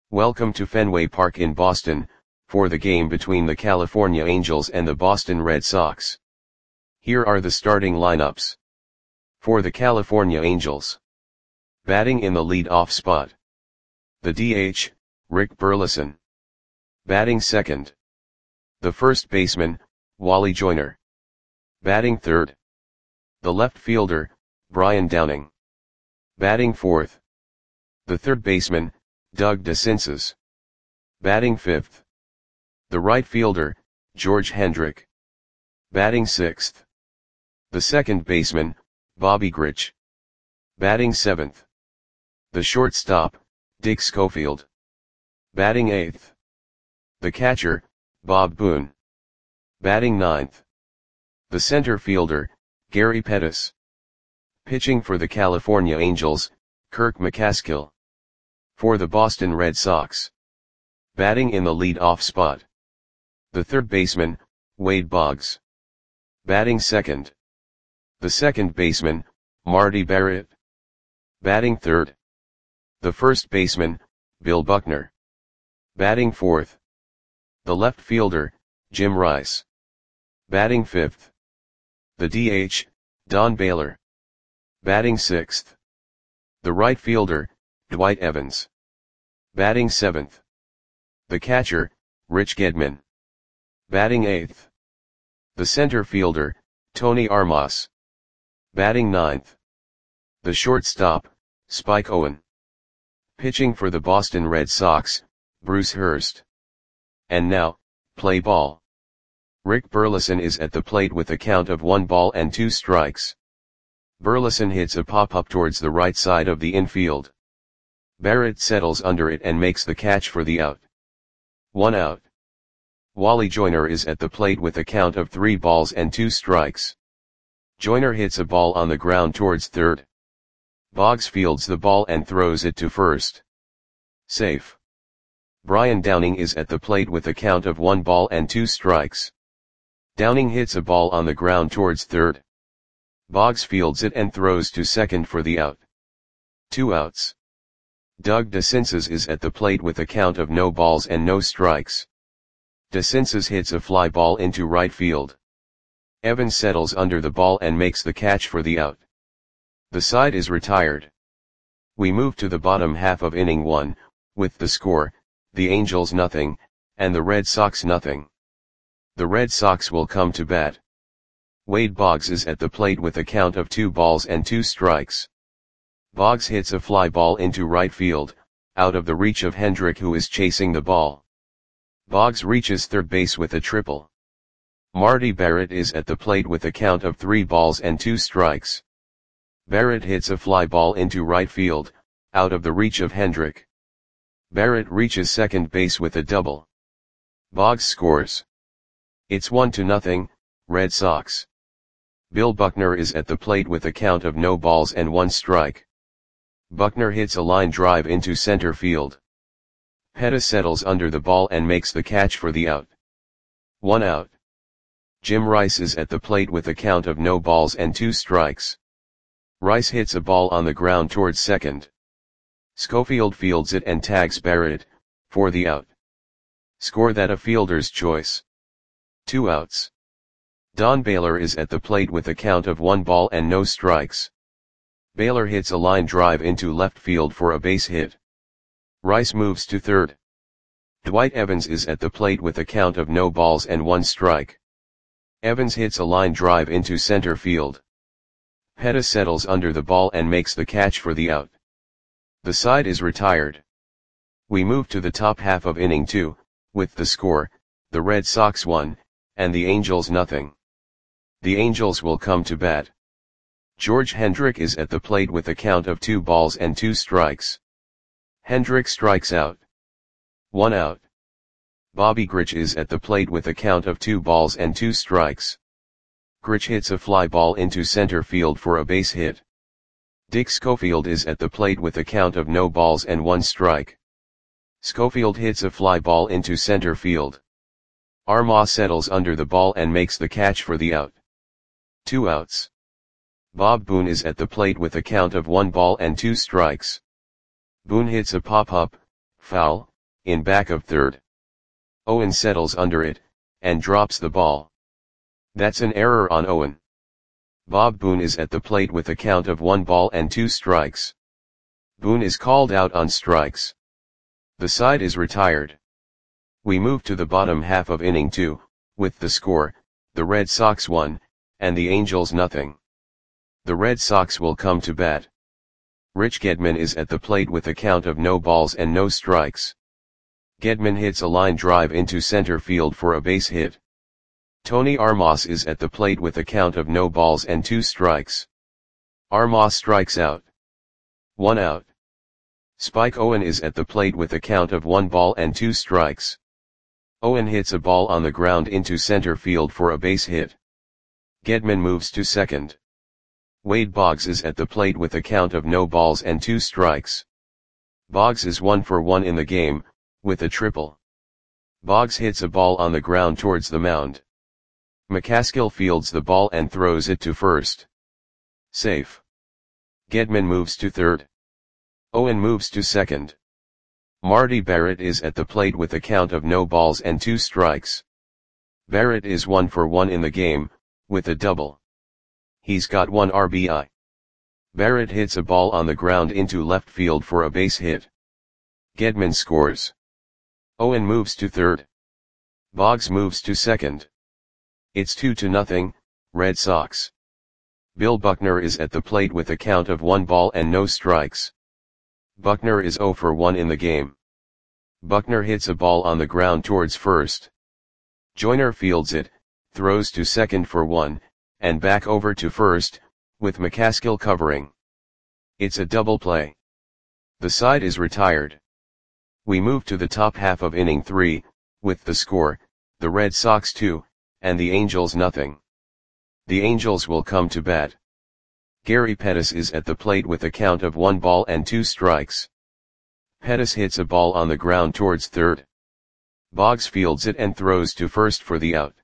Welcome to Fenway Park in Boston, for the game between the California Angels and the Boston Red Sox. Here are the starting lineups. For the California Angels. Batting in the lead-off spot. The DH, Rick Burleson. Batting second. The first baseman, Wally Joyner. Batting third. The left fielder, Brian Downing. Batting fourth. The third baseman, Doug DeCinces. Batting fifth. The right fielder, George Hendrick. Batting sixth. The second baseman, Bobby Grich. Batting seventh. The shortstop, Dick Schofield. Batting eighth. The catcher, Bob Boone. Batting ninth. The center fielder, Gary Pettis. Pitching for the California Angels, Kirk McCaskill. For the Boston Red Sox. Batting in the lead-off spot. The third baseman, Wade Boggs. Batting second. The second baseman, Marty Barrett. Batting third. The first baseman, Bill Buckner. Batting fourth. The left fielder, Jim Rice. Batting fifth. The DH, Don Baylor. Batting sixth. The right fielder, Dwight Evans. Batting seventh. The catcher, Rich Gedman. Batting eighth. The center fielder, Tony Armas. Batting ninth. The shortstop, Spike Owen. Pitching for the Boston Red Sox, Bruce Hurst. And now, play ball. Rick Burleson is at the plate with a count of 1-2 strikes. Burleson hits a pop-up towards the right side of the infield. Barrett settles under it and makes the catch for the out. 1 out. Wally Joyner is at the plate with a count of 3-2 strikes. Joyner hits a ball on the ground towards third. Boggs fields the ball and throws it to first. Safe. Brian Downing is at the plate with a count of 1-2 strikes. Downing hits a ball on the ground towards third. Boggs fields it and throws to second for the out. 2 outs. Doug DeCinces is at the plate with a count of no balls and no strikes. DeCinces hits a fly ball into right field. Evans settles under the ball and makes the catch for the out. The side is retired. We move to the bottom half of inning 1, with the score, the Angels 0, and the Red Sox 0. The Red Sox will come to bat. Wade Boggs is at the plate with a count of 2-2 strikes. Boggs hits a fly ball into right field, out of the reach of Hendrick, who is chasing the ball. Boggs reaches third base with a triple. Marty Barrett is at the plate with a count of 3-2 strikes. Barrett hits a fly ball into right field, out of the reach of Hendrick. Barrett reaches second base with a double. Boggs scores. It's 1-0, Red Sox. Bill Buckner is at the plate with a count of no balls and 1 strike. Buckner hits a line drive into center field. Pettis settles under the ball and makes the catch for the out. 1 out. Jim Rice is at the plate with a count of no balls and 2 strikes. Rice hits a ball on the ground towards second. Schofield fields it and tags Barrett, for the out. Score that a fielder's choice. 2 outs. Don Baylor is at the plate with a count of 1 ball and no strikes. Baylor hits a line drive into left field for a base hit. Rice moves to third. Dwight Evans is at the plate with a count of no balls and 1 strike. Evans hits a line drive into center field. Pettis settles under the ball and makes the catch for the out. The side is retired. We move to the top half of inning 2, with the score, the Red Sox 1, and the Angels 0. The Angels will come to bat. George Hendrick is at the plate with a count of 2-2 strikes. Hendrick strikes out. 1 out. Bobby Grich is at the plate with a count of 2-2 strikes. Grich hits a fly ball into center field for a base hit. Dick Schofield is at the plate with a count of no balls and 1 strike. Schofield hits a fly ball into center field. Armas settles under the ball and makes the catch for the out. 2 outs. Bob Boone is at the plate with a count of 1-2 strikes. Boone hits a pop-up, foul, in back of third. Owen settles under it, and drops the ball. That's an error on Owen. Bob Boone is at the plate with a count of 1 ball and 2 strikes. Boone is called out on strikes. The side is retired. We move to the bottom half of inning 2, with the score, the Red Sox 1, and the Angels nothing. The Red Sox will come to bat. Rich Gedman is at the plate with a count of no balls and no strikes. Gedman hits a line drive into center field for a base hit. Tony Armas is at the plate with a count of no balls and 2 strikes. Armas strikes out. 1 out. Spike Owen is at the plate with a count of 1 ball and 2 strikes. Owen hits a ball on the ground into center field for a base hit. Gedman moves to second. Wade Boggs is at the plate with a count of no balls and 2 strikes. Boggs is 1 for 1 in the game, with a triple. Boggs hits a ball on the ground towards the mound. McCaskill fields the ball and throws it to first. Safe. Gedman moves to third. Owen moves to second. Marty Barrett is at the plate with a count of no balls and 2 strikes. Barrett is 1 for 1 in the game, with a double. He's got 1 RBI. Barrett hits a ball on the ground into left field for a base hit. Gedman scores. Owen moves to third. Boggs moves to second. It's 2-0, Red Sox. Bill Buckner is at the plate with a count of 1 ball and no strikes. Buckner is 0 for 1 in the game. Buckner hits a ball on the ground towards first. Joyner fields it, throws to second for 1, and back over to first, with McCaskill covering. It's a double play. The side is retired. We move to the top half of inning 3, with the score, the Red Sox 2, and the Angels nothing. The Angels will come to bat. Gary Pettis is at the plate with a count of 1 ball and 2 strikes. Pettis hits a ball on the ground towards third. Boggs fields it and throws to first for the out.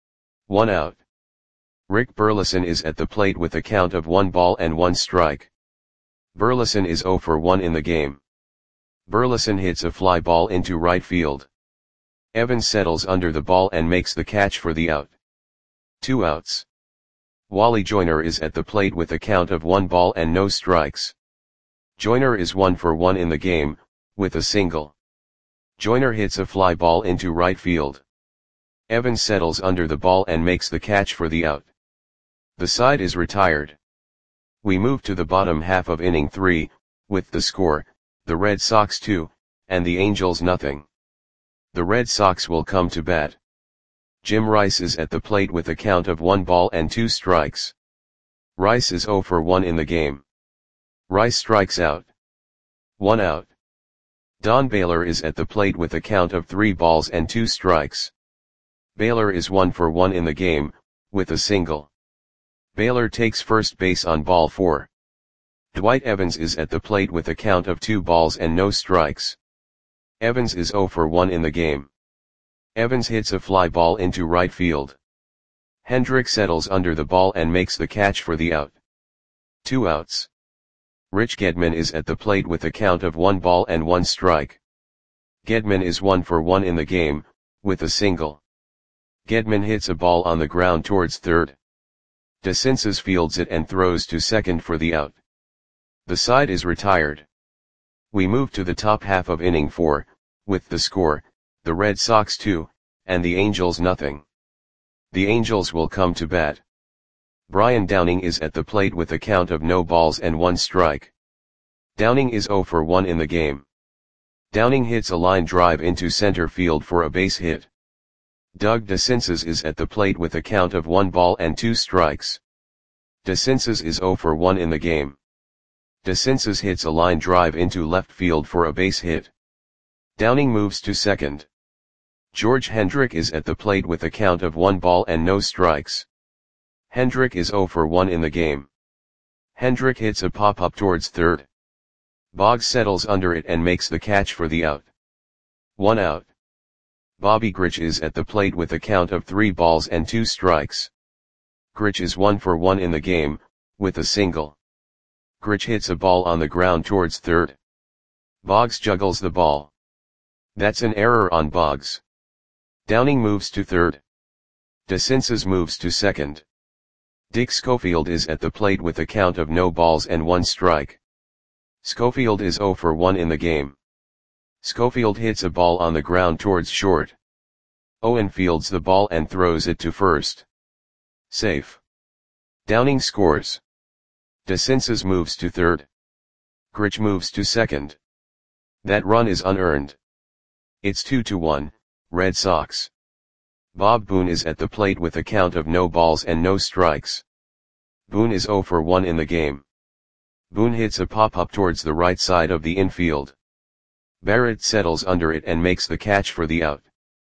1 out. Rick Burleson is at the plate with a count of 1 ball and 1 strike. Burleson is 0 for 1 in the game. Burleson hits a fly ball into right field. Evans settles under the ball and makes the catch for the out. 2 outs. Wally Joyner is at the plate with a count of 1 ball and no strikes. Joyner is 1 for 1 in the game, with a single. Joyner hits a fly ball into right field. Evans settles under the ball and makes the catch for the out. The side is retired. We move to the bottom half of inning 3, with the score, the Red Sox 2, and the Angels nothing. The Red Sox will come to bat. Jim Rice is at the plate with a count of 1 ball and 2 strikes. Rice is 0 for 1 in the game. Rice strikes out. 1 out. Don Baylor is at the plate with a count of 3 balls and 2 strikes. Baylor is 1 for 1 in the game, with a single. Baylor takes first base on ball 4. Dwight Evans is at the plate with a count of 2 balls and no strikes. Evans is 0 for 1 in the game. Evans hits a fly ball into right field. Hendrick settles under the ball and makes the catch for the out. 2 outs. Rich Gedman is at the plate with a count of 1 ball and 1 strike. Gedman is 1 for 1 in the game, with a single. Gedman hits a ball on the ground towards third. DeCinces fields it and throws to second for the out. The side is retired. We move to the top half of inning 4, with the score, the Red Sox 2, and the Angels nothing. The Angels will come to bat. Brian Downing is at the plate with a count of no balls and 1 strike. Downing is 0 for 1 in the game. Downing hits a line drive into center field for a base hit. Doug DeCinces is at the plate with a count of 1 ball and 2 strikes. DeCinces is 0 for 1 in the game. DeCinces hits a line drive into left field for a base hit. Downing moves to second. George Hendrick is at the plate with a count of 1 ball and no strikes. Hendrick is 0 for 1 in the game. Hendrick hits a pop-up towards third. Boggs settles under it and makes the catch for the out. 1 out. Bobby Grich is at the plate with a count of 3 balls and 2 strikes. Grich is 1 for 1 in the game, with a single. Grich hits a ball on the ground towards third. Boggs juggles the ball. That's an error on Boggs. Downing moves to third. DeCinces moves to second. Dick Schofield is at the plate with a count of no balls and 1 strike. Schofield is 0 for 1 in the game. Schofield hits a ball on the ground towards short. Owen fields the ball and throws it to first. Safe. Downing scores. DeCinces moves to third. Grich moves to second. That run is unearned. It's 2-1, Red Sox. Bob Boone is at the plate with a count of no balls and no strikes. Boone is 0 for 1 in the game. Boone hits a pop-up towards the right side of the infield. Barrett settles under it and makes the catch for the out.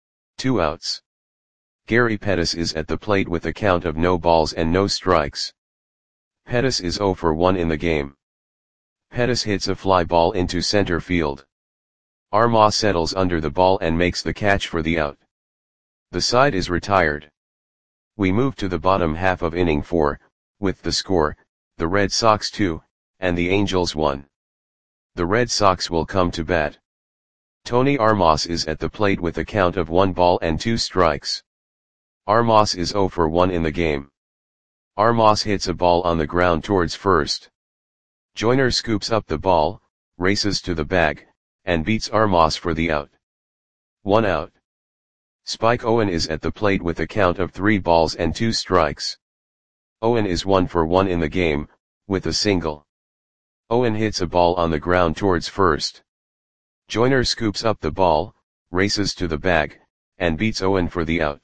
2 outs. Gary Pettis is at the plate with a count of no balls and no strikes. Pettis is 0 for 1 in the game. Pettis hits a fly ball into center field. Armah settles under the ball and makes the catch for the out. The side is retired. We move to the bottom half of inning 4, with the score, the Red Sox 2, and the Angels 1. The Red Sox will come to bat. Tony Armas is at the plate with a count of 1 ball and 2 strikes. Armas is 0 for 1 in the game. Armas hits a ball on the ground towards first. Joyner scoops up the ball, races to the bag, and beats Armas for the out. 1 out. Spike Owen is at the plate with a count of 3 balls and 2 strikes. Owen is 1 for 1 in the game, with a single. Owen hits a ball on the ground towards first. Joyner scoops up the ball, races to the bag, and beats Owen for the out.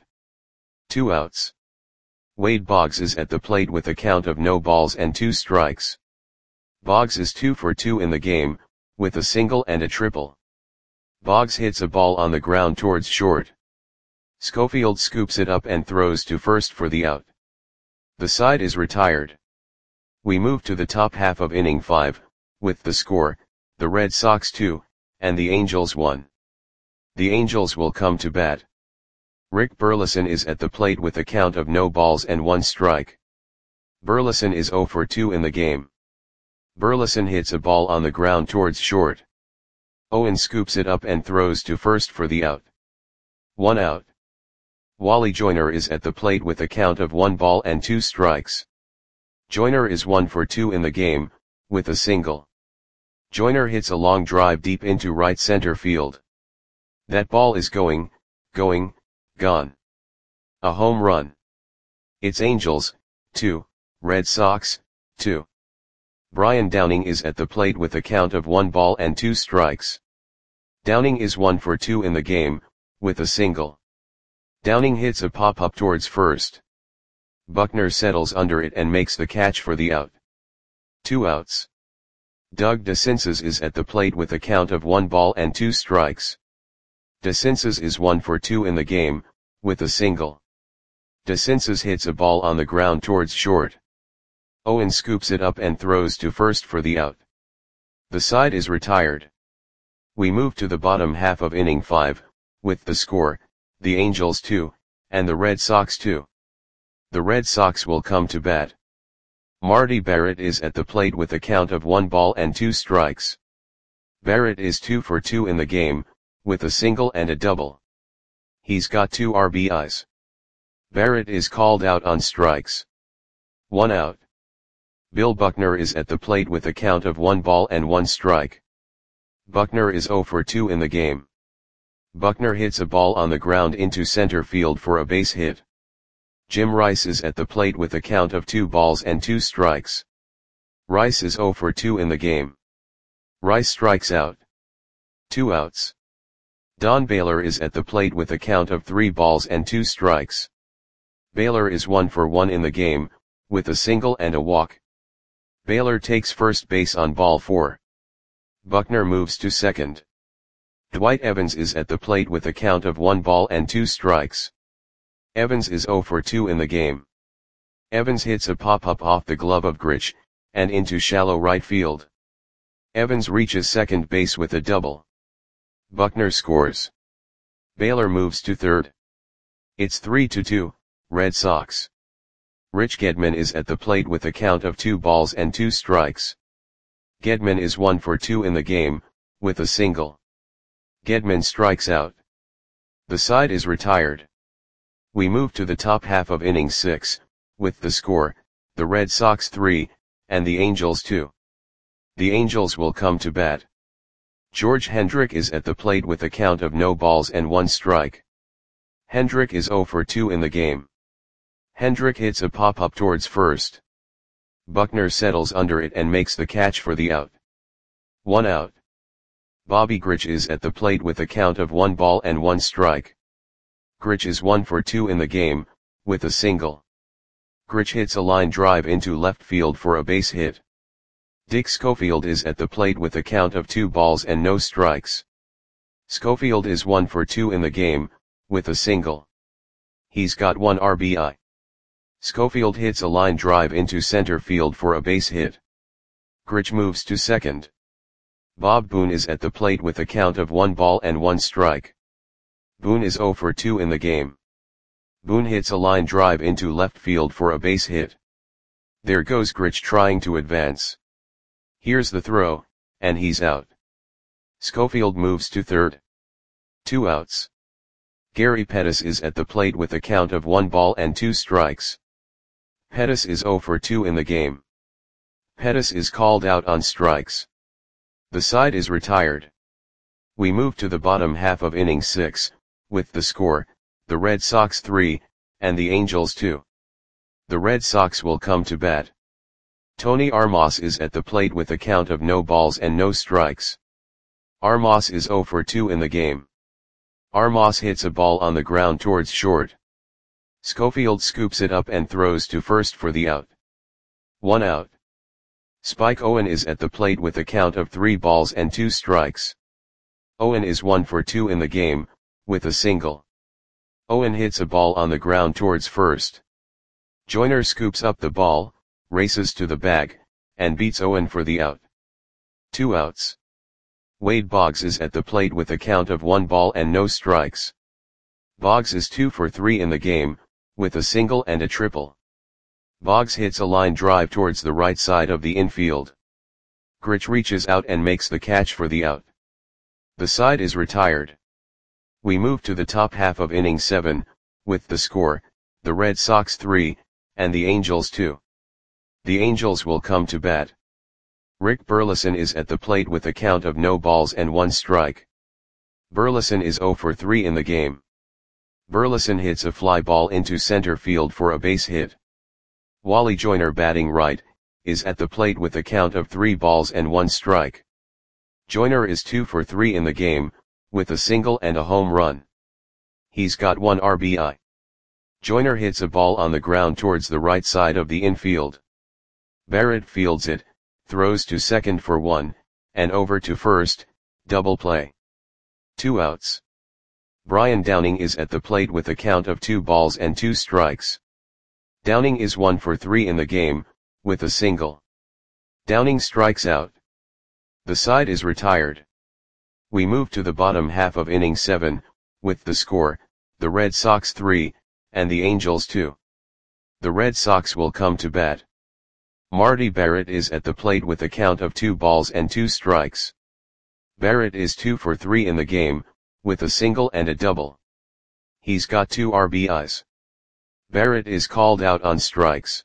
2 outs. Wade Boggs is at the plate with a count of no balls and 2 strikes. Boggs is 2 for 2 in the game, with a single and a triple. Boggs hits a ball on the ground towards short. Schofield scoops it up and throws to first for the out. The side is retired. We move to the top half of inning 5, with the score, the Red Sox 2, and the Angels 1. The Angels will come to bat. Rick Burleson is at the plate with a count of no balls and 1 strike. Burleson is 0 for 2 in the game. Burleson hits a ball on the ground towards short. Owen scoops it up and throws to first for the out. 1 out. Wally Joyner is at the plate with a count of 1 ball and 2 strikes. Joyner is 1 for 2 in the game, with a single. Joyner hits a long drive deep into right center field. That ball is gone. A home run. It's Angels, 2, Red Sox, 2. Brian Downing is at the plate with a count of 1 ball and 2 strikes. Downing is 1 for 2 in the game, with a single. Downing hits a pop-up towards first. Buckner settles under it and makes the catch for the out. 2 outs. Doug DeCinces is at the plate with a count of 1 ball and 2 strikes. DeCinces is 1 for 2 in the game, with a single. DeCinces hits a ball on the ground towards short. Owen scoops it up and throws to first for the out. The side is retired. We move to the bottom half of inning 5, with the score, the Angels 2, and the Red Sox 2. The Red Sox will come to bat. Marty Barrett is at the plate with a count of 1 ball and 2 strikes. Barrett is 2 for 2 in the game, with a single and a double. He's got 2 RBIs. Barrett is called out on strikes. 1 out. Bill Buckner is at the plate with a count of 1 ball and 1 strike. Buckner is 0 for 2 in the game. Buckner hits a ball on the ground into center field for a base hit. Jim Rice is at the plate with a count of 2 balls and 2 strikes. Rice is 0 for 2 in the game. Rice strikes out. 2 outs. Don Baylor is at the plate with a count of 3 balls and 2 strikes. Baylor is 1 for 1 in the game, with a single and a walk. Baylor takes first base on ball 4. Buckner moves to second. Dwight Evans is at the plate with a count of 1 ball and 2 strikes. Evans is 0 for 2 in the game. Evans hits a pop-up off the glove of Grich, and into shallow right field. Evans reaches second base with a double. Buckner scores. Baylor moves to third. It's 3-2, Red Sox. Rich Gedman is at the plate with a count of 2 balls and 2 strikes. Gedman is 1 for 2 in the game, with a single. Gedman strikes out. The side is retired. We move to the top half of inning 6, with the score, the Red Sox 3, and the Angels 2. The Angels will come to bat. George Hendrick is at the plate with a count of no balls and 1 strike. Hendrick is 0 for 2 in the game. Hendrick hits a pop-up towards first. Buckner settles under it and makes the catch for the out. 1 out. Bobby Grich is at the plate with a count of 1 ball and 1 strike. Grich is 1 for 2 in the game, with a single. Grich hits a line drive into left field for a base hit. Dick Schofield is at the plate with a count of 2 balls and no strikes. Schofield is 1 for 2 in the game, with a single. He's got 1 RBI. Schofield hits a line drive into center field for a base hit. Grich moves to second. Bob Boone is at the plate with a count of 1 ball and 1 strike. Boone is 0 for 2 in the game. Boone hits a line drive into left field for a base hit. There goes Grich trying to advance. Here's the throw, and he's out. Schofield moves to third. 2 outs. Gary Pettis is at the plate with a count of 1 ball and 2 strikes. Pettis is 0 for 2 in the game. Pettis is called out on strikes. The side is retired. We move to the bottom half of inning 6, with the score, the Red Sox 3, and the Angels 2. The Red Sox will come to bat. Tony Armas is at the plate with a count of no balls and no strikes. Armas is 0 for 2 in the game. Armas hits a ball on the ground towards short. Schofield scoops it up and throws to first for the out. 1 out. Spike Owen is at the plate with a count of 3 balls and 2 strikes. Owen is 1 for 2 in the game, with a single. Owen hits a ball on the ground towards first. Joyner scoops up the ball, races to the bag, and beats Owen for the out. 2 outs. Wade Boggs is at the plate with a count of 1 ball and no strikes. Boggs is 2 for 3 in the game, with a single and a triple. Boggs hits a line drive towards the right side of the infield. Grich reaches out and makes the catch for the out. The side is retired. We move to the top half of inning 7, with the score, the Red Sox 3, and the Angels 2. The Angels will come to bat. Rick Burleson is at the plate with a count of no balls and 1 strike. Burleson is 0 for 3 in the game. Burleson hits a fly ball into center field for a base hit. Wally Joyner, batting right, is at the plate with a count of 3 balls and 1 strike. Joyner is 2 for 3 in the game, with a single and a home run. He's got 1 RBI. Joyner hits a ball on the ground towards the right side of the infield. Barrett fields it, throws to second for 1, and over to first, double play. 2 outs. Brian Downing is at the plate with a count of 2 balls and 2 strikes. Downing is 1 for 3 in the game, with a single. Downing strikes out. The side is retired. We move to the bottom half of inning 7, with the score, the Red Sox 3, and the Angels 2. The Red Sox will come to bat. Marty Barrett is at the plate with a count of 2 balls and 2 strikes. Barrett is 2 for 3 in the game, with a single and a double. He's got 2 RBIs. Barrett is called out on strikes.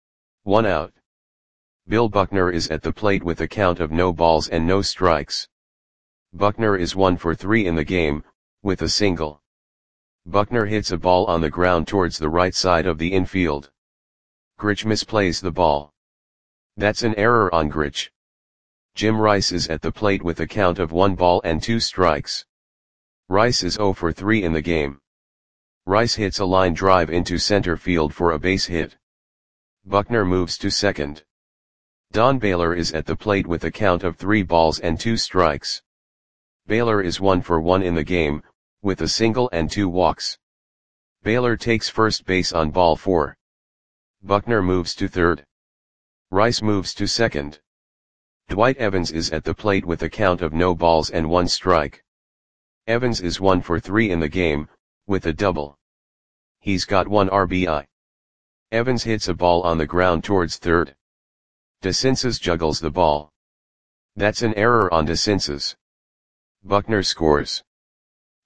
1 out. Bill Buckner is at the plate with a count of no balls and no strikes. Buckner is 1 for 3 in the game, with a single. Buckner hits a ball on the ground towards the right side of the infield. Grich misplays the ball. That's an error on Grich. Jim Rice is at the plate with a count of 1 ball and 2 strikes. Rice is 0 for 3 in the game. Rice hits a line drive into center field for a base hit. Buckner moves to second. Don Baylor is at the plate with a count of 3 balls and 2 strikes. Baylor is 1 for 1 in the game, with a single and 2 walks. Baylor takes first base on ball 4. Buckner moves to third. Rice moves to second. Dwight Evans is at the plate with a count of no balls and 1 strike. Evans is 1 for 3 in the game, with a double. He's got 1 RBI. Evans hits a ball on the ground towards third. DeCinces juggles the ball. That's an error on DeCinces. Buckner scores.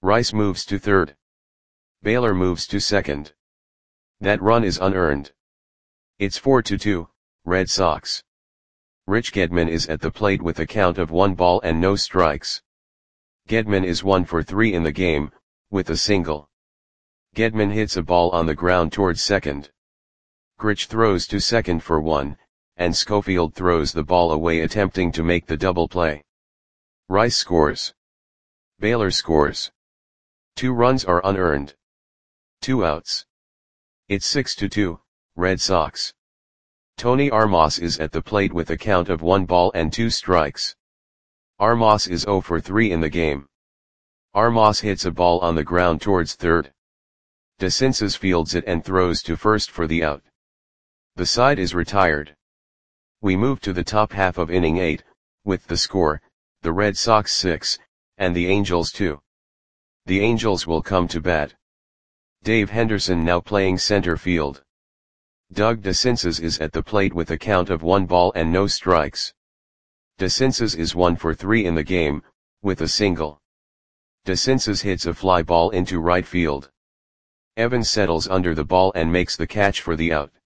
Rice moves to third. Baylor moves to second. That run is unearned. It's 4-2, Red Sox. Rich Gedman is at the plate with a count of 1 ball and no strikes. Gedman is 1 for 3 in the game, with a single. Gedman hits a ball on the ground towards second. Grich throws to second for 1, and Schofield throws the ball away attempting to make the double play. Rice scores. Baylor scores. 2 runs are unearned. 2 outs. It's 6-2, Red Sox. Tony Armas is at the plate with a count of 1 ball and 2 strikes. Armas is 0 for 3 in the game. Armas hits a ball on the ground towards third. DeCinces fields it and throws to first for the out. The side is retired. We move to the top half of inning 8, with the score, the Red Sox 6, and the Angels 2. The Angels will come to bat. Dave Henderson now playing center field. Doug DeCinces is at the plate with a count of 1 ball and no strikes. DeCinces is 1 for 3 in the game, with a single. DeCinces hits a fly ball into right field. Evans settles under the ball and makes the catch for the out.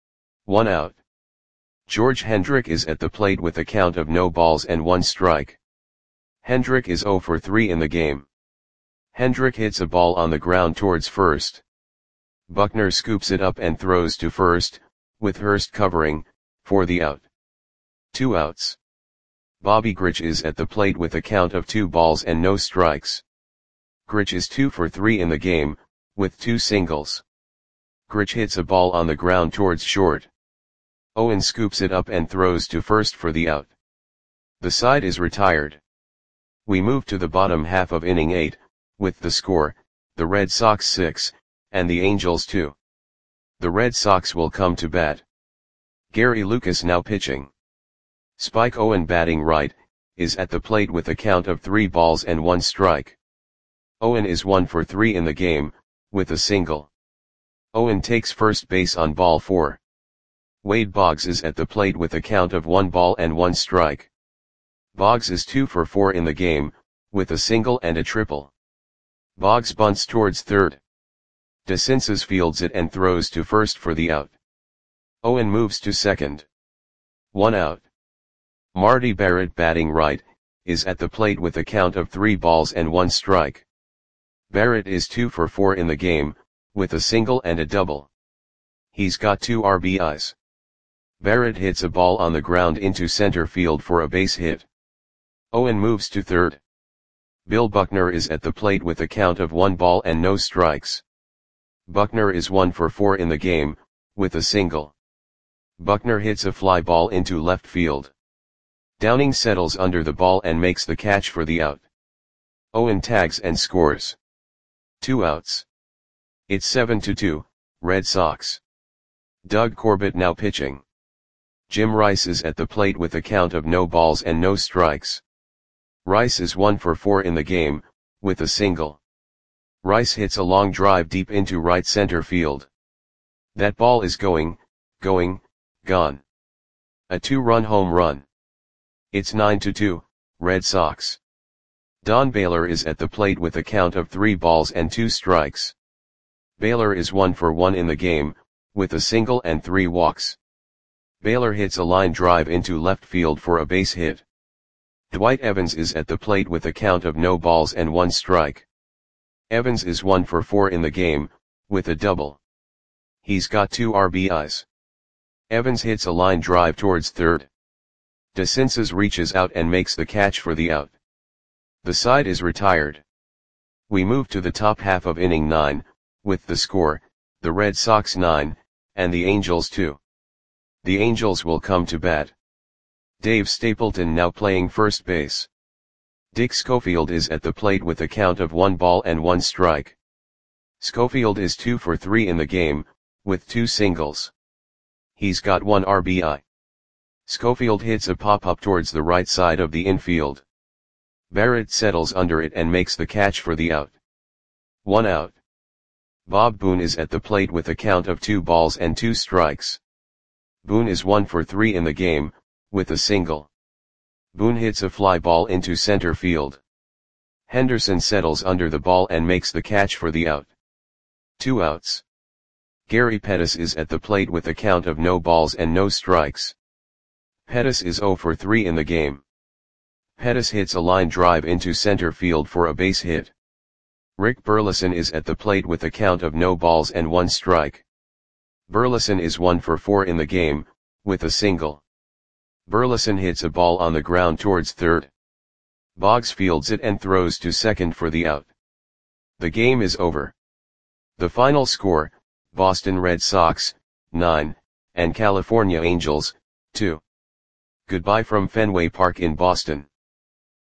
1 out. George Hendrick is at the plate with a count of no balls and 1 strike. Hendrick is 0 for 3 in the game. Hendrick hits a ball on the ground towards first. Buckner scoops it up and throws to first, with Hurst covering, for the out. 2 outs. Bobby Grich is at the plate with a count of 2 balls and no strikes. Grich is 2 for 3 in the game, with 2 singles. Grich hits a ball on the ground towards short. Owen scoops it up and throws to first for the out. The side is retired. We move to the bottom half of inning 8, with the score, the Red Sox 6, and the Angels 2. The Red Sox will come to bat. Gary Lucas now pitching. Spike Owen batting right, is at the plate with a count of 3 balls and 1 strike. Owen is 1 for 3 in the game, with a single. Owen takes first base on ball 4. Wade Boggs is at the plate with a count of 1 ball and 1 strike. Boggs is 2 for 4 in the game, with a single and a triple. Boggs bunts towards third. DeCinces fields it and throws to first for the out. Owen moves to second. 1 out. Marty Barrett batting right, is at the plate with a count of 3 balls and 1 strike. Barrett is 2 for 4 in the game, with a single and a double. He's got 2 RBIs. Barrett hits a ball on the ground into center field for a base hit. Owen moves to third. Bill Buckner is at the plate with a count of 1 ball and no strikes. Buckner is 1 for 4 in the game, with a single. Buckner hits a fly ball into left field. Downing settles under the ball and makes the catch for the out. Owen tags and scores. 2 outs. It's 7-2, Red Sox. Doug Corbett now pitching. Jim Rice is at the plate with a count of no balls and no strikes. Rice is 1 for 4 in the game, with a single. Rice hits a long drive deep into right center field. That ball is gone. A 2-run home run. It's 9-2, Red Sox. Don Baylor is at the plate with a count of 3 balls and 2 strikes. Baylor is 1 for 1 in the game, with a single and 3 walks. Baylor hits a line drive into left field for a base hit. Dwight Evans is at the plate with a count of no balls and 1 strike. Evans is 1 for 4 in the game, with a double. He's got 2 RBIs. Evans hits a line drive towards third. DeCinces reaches out and makes the catch for the out. The side is retired. We move to the top half of inning 9, with the score, the Red Sox 9, and the Angels 2. The Angels will come to bat. Dave Stapleton now playing first base. Dick Schofield is at the plate with a count of 1 ball and 1 strike. Schofield is 2 for 3 in the game, with 2 singles. He's got 1 RBI. Schofield hits a pop-up towards the right side of the infield. Barrett settles under it and makes the catch for the out. 1 out. Bob Boone is at the plate with a count of 2 balls and 2 strikes. Boone is 1 for 3 in the game, with a single. Boone hits a fly ball into center field. Henderson settles under the ball and makes the catch for the out. 2 outs. Gary Pettis is at the plate with a count of no balls and no strikes. Pettis is 0 for 3 in the game. Pettis hits a line drive into center field for a base hit. Rick Burleson is at the plate with a count of no balls and 1 strike. Burleson is 1 for 4 in the game, with a single. Burleson hits a ball on the ground towards third. Boggs fields it and throws to second for the out. The game is over. The final score, Boston Red Sox, 9, and California Angels, 2. Goodbye from Fenway Park in Boston.